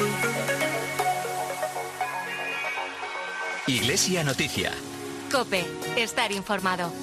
Iglesia Noticia. COPE. Estar informado.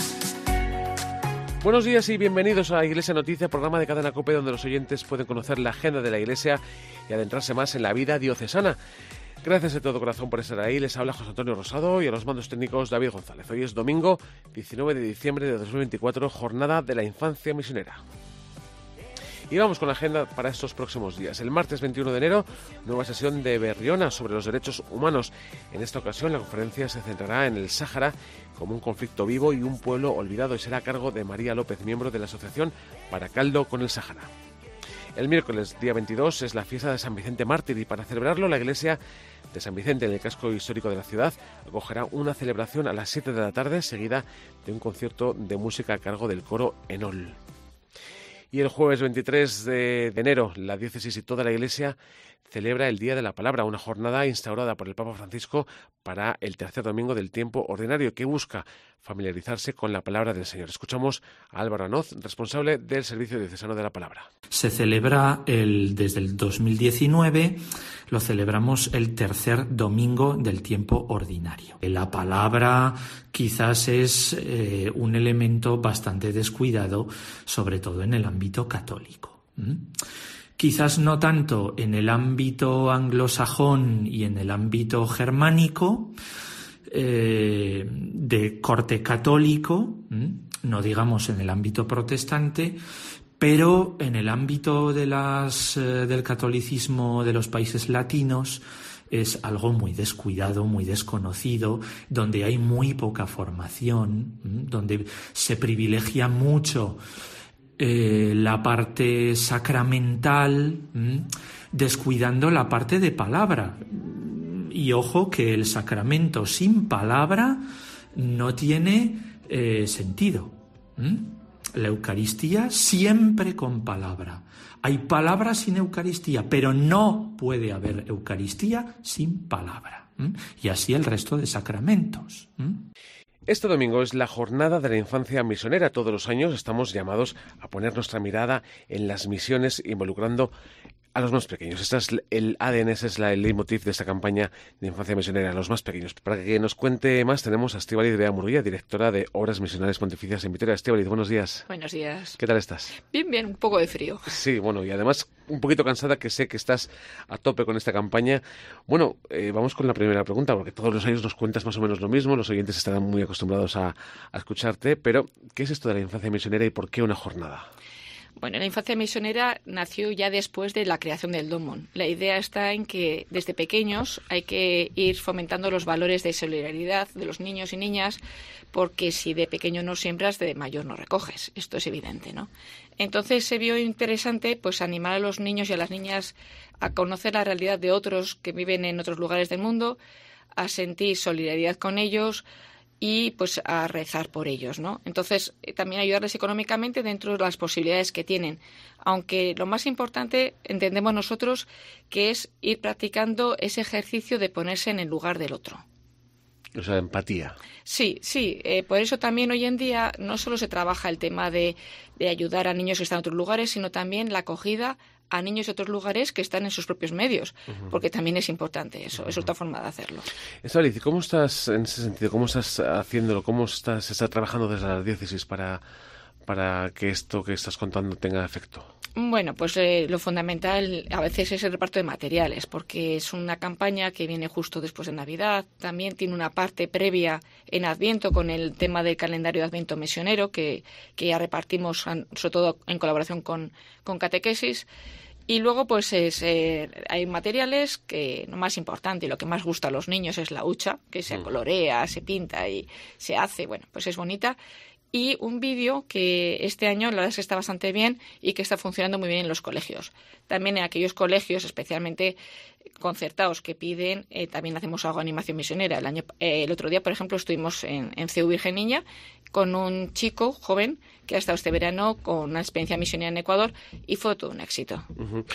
Buenos días y bienvenidos a Iglesia Noticia, programa de Cadena COPE donde los oyentes pueden conocer la agenda de la Iglesia y adentrarse más en la vida diocesana. Gracias de todo corazón por estar ahí. Les habla José Antonio Rosado y a los mandos técnicos David González. Hoy es domingo 19 de diciembre de 2024, jornada de la infancia misionera. Y vamos con la agenda para estos próximos días. El martes 21 de enero, nueva sesión de Berriona sobre los derechos humanos. En esta ocasión, la conferencia se centrará en el Sáhara como un conflicto vivo y un pueblo olvidado y será a cargo de María López, miembro de la asociación Para Caldo con el Sáhara. El miércoles, día 22, es la fiesta de San Vicente Mártir y para celebrarlo la iglesia de San Vicente en el casco histórico de la ciudad acogerá una celebración a las 7 de la tarde seguida de un concierto de música a cargo del coro Enol. Y el jueves 23 de enero, la diócesis y toda la Iglesia celebra el Día de la Palabra, una jornada instaurada por el Papa Francisco para el tercer domingo del tiempo ordinario que busca familiarizarse con la palabra del Señor. Escuchamos a Álvaro Anoz, responsable del Servicio Diocesano de la Palabra. Se celebra desde el 2019, lo celebramos el tercer domingo del tiempo ordinario. La palabra quizás es un elemento bastante descuidado, sobre todo en el ámbito católico. Quizás no tanto en el ámbito anglosajón y en el ámbito germánico, de corte católico, no digamos en el ámbito protestante, pero en el ámbito del catolicismo de los países latinos es algo muy descuidado, muy desconocido, donde hay muy poca formación, donde se privilegia mucho la parte sacramental, descuidando la parte de palabra. Y ojo que el sacramento sin palabra no tiene sentido. La Eucaristía siempre con palabra. Hay palabra sin Eucaristía, pero no puede haber Eucaristía sin palabra. Y así el resto de sacramentos. Este domingo es la jornada de la infancia misionera. Todos los años estamos llamados a poner nuestra mirada en las misiones involucrando a los más pequeños. Este es el ADN, ese es el leitmotiv de esta campaña de infancia misionera, a los más pequeños. Para que nos cuente más tenemos a Estíbaliz Bea Murguía, directora de Obras Misionales Pontificias en Vitoria. Estíbaliz, buenos días. Buenos días. ¿Qué tal estás? Bien, un poco de frío. Sí, bueno, y además un poquito cansada, que sé que estás a tope con esta campaña. Bueno, vamos con la primera pregunta, porque todos los años nos cuentas más o menos lo mismo, los oyentes estarán muy acostumbrados a escucharte, pero ¿qué es esto de la infancia misionera y por qué una jornada? Bueno, la infancia misionera nació ya después de la creación del Domon. La idea está en que desde pequeños hay que ir fomentando los valores de solidaridad de los niños y niñas, porque si de pequeño no siembras, de mayor no recoges. Esto es evidente, ¿no? Entonces se vio interesante pues animar a los niños y a las niñas a conocer la realidad de otros que viven en otros lugares del mundo, a sentir solidaridad con ellos y pues a rezar por ellos, ¿no? Entonces, también ayudarles económicamente dentro de las posibilidades que tienen. Aunque lo más importante, entendemos nosotros, que es ir practicando ese ejercicio de ponerse en el lugar del otro. O sea, empatía. Sí. Por eso también hoy en día no solo se trabaja el tema de ayudar a niños que están en otros lugares, sino también la acogida a niños de otros lugares que están en sus propios medios, porque también es importante eso, es otra forma de hacerlo. Estíbaliz, ¿cómo estás en ese sentido? ¿Cómo estás haciéndolo? ¿Cómo se está trabajando desde la diócesis para que esto que estás contando tenga efecto? Bueno, pues lo fundamental a veces es el reparto de materiales, porque es una campaña que viene justo después de Navidad. También tiene una parte previa en Adviento con el tema del calendario de Adviento misionero, que ya repartimos, sobre todo en colaboración con catequesis. Y luego pues hay materiales que lo más importante y lo que más gusta a los niños es la hucha, que se colorea, se pinta y se hace, bueno, pues es bonita. Y un vídeo que este año la verdad es que está bastante bien y que está funcionando muy bien en los colegios. También en aquellos colegios especialmente concertados que piden, también hacemos algo de animación misionera. El otro día, por ejemplo, estuvimos en CEU Virgen Niña con un chico joven que ha estado este verano con una experiencia misionera en Ecuador y fue todo un éxito.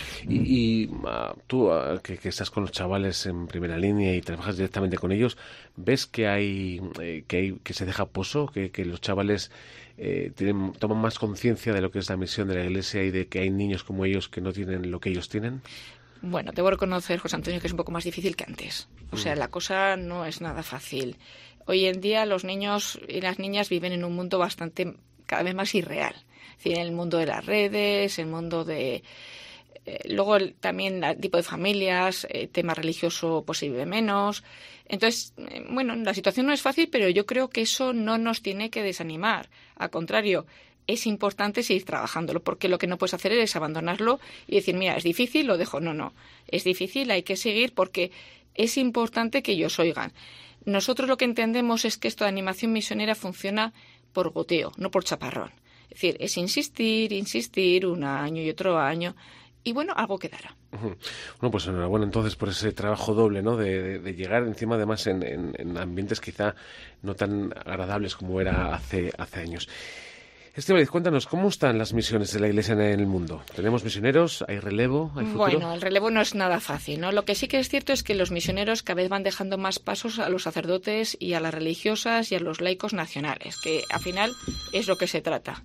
Y tú, que estás con los chavales en primera línea y trabajas directamente con ellos, ¿ves que que se deja pozo, que los chavales toman más conciencia de lo que es la misión de la Iglesia y de que hay niños como ellos que no tienen lo que ellos tienen? Bueno, debo reconocer, José Antonio, que es un poco más difícil que antes. O sea, la cosa no es nada fácil. Hoy en día los niños y las niñas viven en un mundo cada vez más irreal. Es decir, en el mundo de las redes, el mundo de... luego también el tipo de familias, tema religioso pues se vive menos. Entonces, bueno, la situación no es fácil, pero yo creo que eso no nos tiene que desanimar. Al contrario, es importante seguir trabajándolo, porque lo que no puedes hacer es abandonarlo y decir, mira, es difícil, lo dejo. No, es difícil, hay que seguir porque es importante que ellos oigan. Nosotros lo que entendemos es que esto de animación misionera funciona por goteo, no por chaparrón. Es decir, es insistir, un año y otro año, y bueno, algo quedará. Bueno, pues enhorabuena entonces por ese trabajo doble, ¿no? De llegar encima además en ambientes quizá no tan agradables como era hace años. Estíbaliz, cuéntanos, ¿cómo están las misiones de la Iglesia en el mundo? ¿Tenemos misioneros? ¿Hay relevo? ¿Hay futuro? Bueno, el relevo no es nada fácil, ¿no? Lo que sí que es cierto es que los misioneros cada vez van dejando más pasos a los sacerdotes y a las religiosas y a los laicos nacionales, que al final es lo que se trata.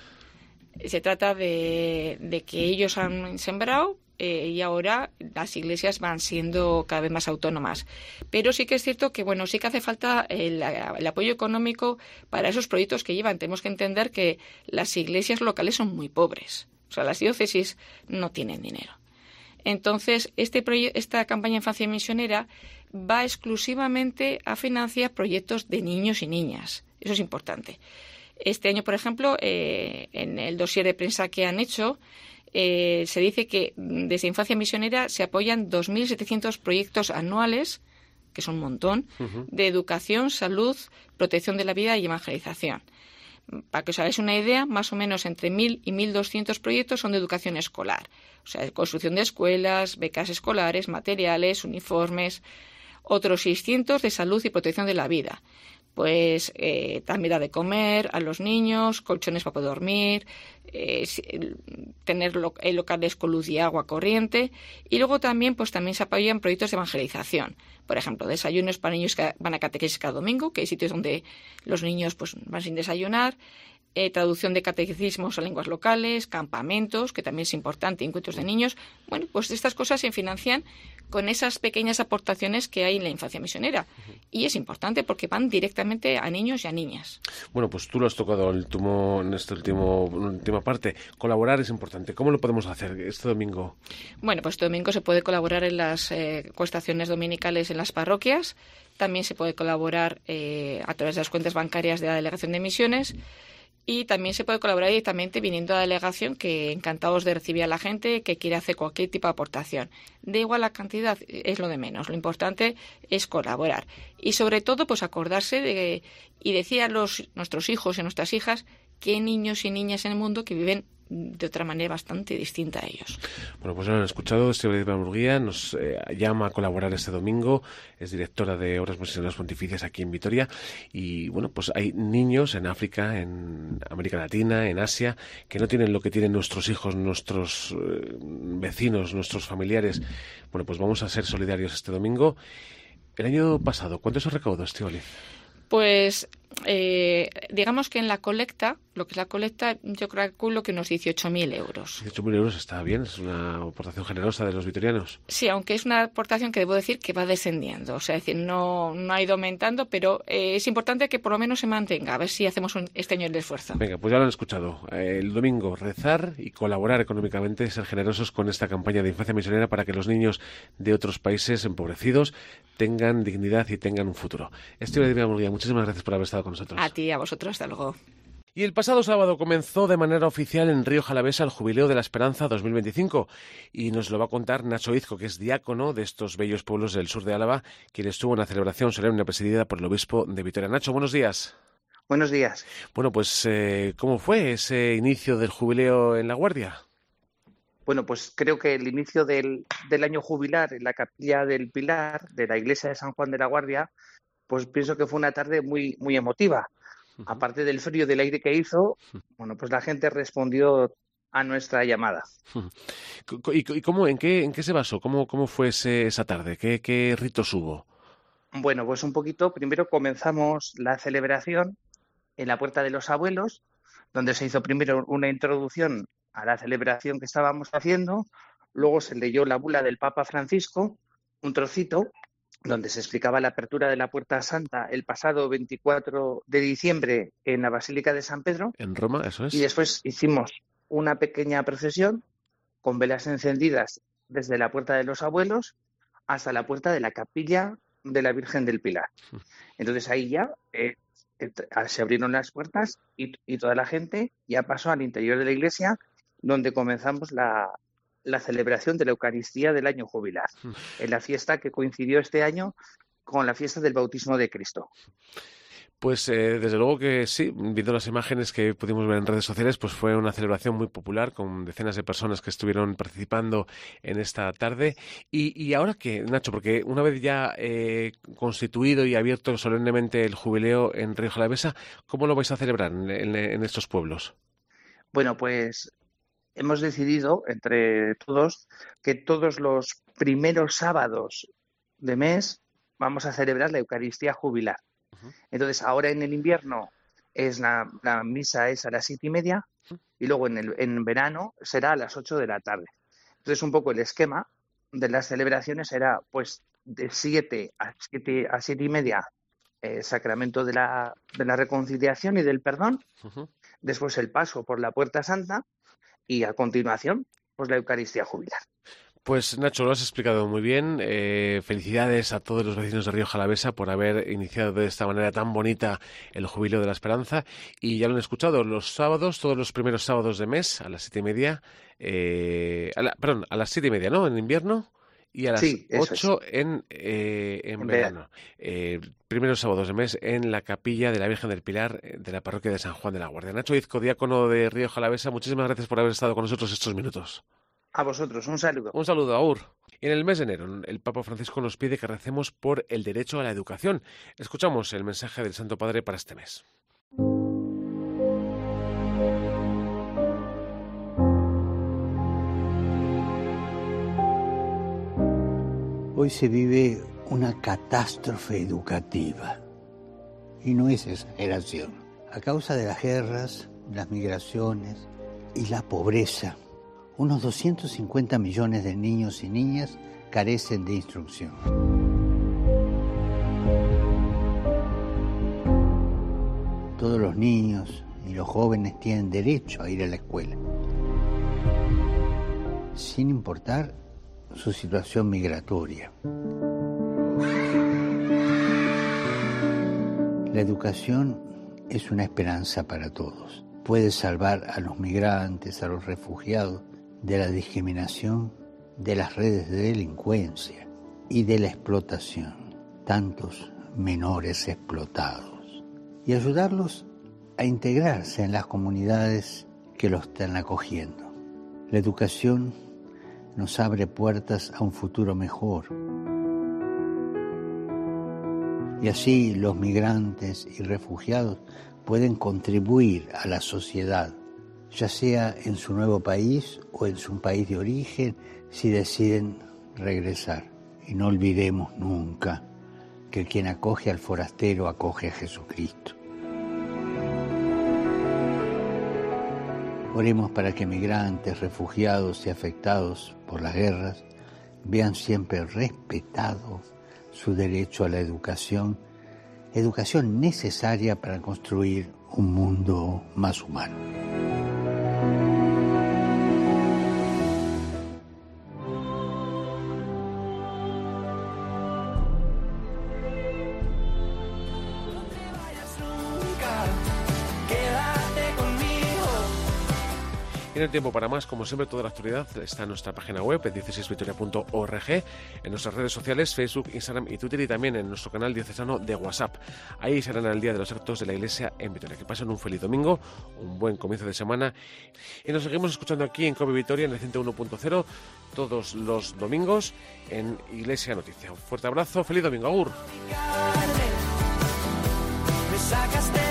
Se trata de que ellos han sembrado y ahora las iglesias van siendo cada vez más autónomas. Pero sí que es cierto que, bueno, sí que hace falta el apoyo económico para esos proyectos que llevan. Tenemos que entender que las iglesias locales son muy pobres. O sea, las diócesis no tienen dinero. Entonces, esta campaña de infancia misionera va exclusivamente a financiar proyectos de niños y niñas. Eso es importante. Este año, por ejemplo, en el dossier de prensa que han hecho, se dice que desde Infancia Misionera se apoyan 2.700 proyectos anuales, que es un montón, de educación, salud, protección de la vida y evangelización. Para que os hagáis una idea, más o menos entre 1.000 y 1.200 proyectos son de educación escolar. O sea, construcción de escuelas, becas escolares, materiales, uniformes. Otros 600 de salud y protección de la vida. Pues también da de comer a los niños, colchones para poder dormir, tener locales con luz y agua corriente, y luego también se apoyan proyectos de evangelización. Por ejemplo, desayunos para niños que van a catequesis cada domingo, que hay sitios donde los niños pues van sin desayunar, traducción de catecismos a lenguas locales, campamentos, que también es importante, encuentros de niños. Bueno, pues estas cosas se financian con esas pequeñas aportaciones que hay en la infancia misionera. Y es importante porque van directamente a niños y a niñas. Bueno, pues tú lo has tocado en esta última parte. Colaborar es importante. ¿Cómo lo podemos hacer este domingo? Bueno, pues este domingo se puede colaborar en las cuestaciones dominicales en las parroquias. También se puede colaborar a través de las cuentas bancarias de la Delegación de Misiones. Y también se puede colaborar directamente viniendo a la delegación, que encantados de recibir a la gente que quiere hacer cualquier tipo de aportación. Da igual la cantidad, es lo de menos. Lo importante es colaborar. Y sobre todo, pues acordarse y decir a nuestros hijos y nuestras hijas que hay niños y niñas en el mundo que viven de otra manera bastante distinta a ellos. Bueno, pues ya lo han escuchado. Estíbaliz Murguía nos llama a colaborar este domingo. Es directora de Obras Misioneras Pontificias aquí en Vitoria. Y bueno, pues hay niños en África, en América Latina, en Asia, que no tienen lo que tienen nuestros hijos, nuestros vecinos, nuestros familiares. Bueno, pues vamos a ser solidarios este domingo. El año pasado, ¿cuánto se recaudó, Estíbaliz? Pues digamos que en la colecta, lo que es la colecta, yo calculo que unos 18.000 euros. 18.000 euros está bien, es una aportación generosa de los vitorianos. Sí, aunque es una aportación que debo decir que va descendiendo, o sea, es decir, no ha ido aumentando, pero es importante que por lo menos se mantenga, a ver si hacemos este año el esfuerzo. Venga, pues ya lo han escuchado. El domingo, rezar y colaborar económicamente, ser generosos con esta campaña de infancia misionera para que los niños de otros países empobrecidos tengan dignidad y tengan un futuro. Estíbaliz Murguía, muchísimas gracias por haber estado con nosotros. A ti, a vosotros, hasta luego. Y el pasado sábado comenzó de manera oficial en Río Jalavesa el Jubileo de la Esperanza 2025 y nos lo va a contar Nacho Izco, que es diácono de estos bellos pueblos del sur de Álava, quien estuvo en una celebración solemne presidida por el obispo de Vitoria. Nacho, buenos días. Buenos días. Bueno, pues ¿cómo fue ese inicio del Jubileo en La Guardia? Bueno, pues creo que el inicio del año jubilar en la Capilla del Pilar de la Iglesia de San Juan de la Guardia, pues pienso que fue una tarde muy, muy emotiva. Aparte del frío del aire que hizo, bueno, pues la gente respondió a nuestra llamada. ¿Y cómo, en qué se basó? ¿Cómo fue esa tarde? ¿Qué ritos hubo? Bueno, pues un poquito. Primero comenzamos la celebración en la Puerta de los Abuelos, donde se hizo primero una introducción a la celebración que estábamos haciendo. Luego se leyó la bula del Papa Francisco, un trocito, donde se explicaba la apertura de la Puerta Santa el pasado 24 de diciembre en la Basílica de San Pedro. En Roma, eso es. Y después hicimos una pequeña procesión con velas encendidas desde la Puerta de los Abuelos hasta la puerta de la Capilla de la Virgen del Pilar. Entonces ahí ya se abrieron las puertas y toda la gente ya pasó al interior de la iglesia, donde comenzamos la celebración de la Eucaristía del año jubilar, en la fiesta que coincidió este año con la fiesta del bautismo de Cristo. Pues desde luego que sí, viendo las imágenes que pudimos ver en redes sociales, pues fue una celebración muy popular con decenas de personas que estuvieron participando en esta tarde. Y ahora que, Nacho, porque una vez ya constituido y abierto solemnemente el jubileo en Río Jalavesa, ¿cómo lo vais a celebrar en estos pueblos? Bueno, pues hemos decidido entre todos que todos los primeros sábados de mes vamos a celebrar la Eucaristía jubilar. Entonces, ahora en el invierno la misa es a las 7:30 y luego en verano será a las 8 de la tarde. Entonces, un poco el esquema de las celebraciones será, pues, de 7 a 7:30 sacramento de la reconciliación y del perdón, después el paso por la Puerta Santa y a continuación, pues la Eucaristía jubilar. Pues Nacho, lo has explicado muy bien. Felicidades a todos los vecinos de Río Jalavesa por haber iniciado de esta manera tan bonita el Jubileo de la Esperanza. Y ya lo han escuchado, los sábados, todos los primeros sábados de mes, a las 7:30, a las 7:30, ¿no? En invierno. Y a las 8 en verano. Primeros sábados de mes en la capilla de la Virgen del Pilar de la parroquia de San Juan de la Guardia. Nacho Izco, diácono de Río Jalavesa, muchísimas gracias por haber estado con nosotros estos minutos. A vosotros, un saludo. Un saludo, Aur. En el mes de enero, el Papa Francisco nos pide que recemos por el derecho a la educación. Escuchamos el mensaje del Santo Padre para este mes. Hoy se vive una catástrofe educativa. Y no es exageración. A causa de las guerras, las migraciones y la pobreza, unos 250 millones de niños y niñas carecen de instrucción. Todos los niños y los jóvenes tienen derecho a ir a la escuela, sin importar su situación migratoria. La educación es una esperanza para todos. Puede salvar a los migrantes, a los refugiados, de la discriminación, de las redes de delincuencia y de la explotación, tantos menores explotados, y ayudarlos a integrarse en las comunidades que los están acogiendo. La educación nos abre puertas a un futuro mejor. Y así los migrantes y refugiados pueden contribuir a la sociedad, ya sea en su nuevo país o en su país de origen, si deciden regresar. Y no olvidemos nunca que quien acoge al forastero acoge a Jesucristo. Oremos para que migrantes, refugiados y afectados por las guerras vean siempre respetado su derecho a la educación necesaria para construir un mundo más humano. Tiene tiempo para más, como siempre, toda la actualidad está en nuestra página web, 16vitoria.org, en nuestras redes sociales, Facebook, Instagram y Twitter, y también en nuestro canal diocesano de WhatsApp. Ahí serán al día de los actos de la Iglesia en Vitoria. Que pasen un feliz domingo, un buen comienzo de semana, y nos seguimos escuchando aquí en COPE Vitoria, en el 101.0, todos los domingos en Iglesia Noticia. Un fuerte abrazo, feliz domingo, agur.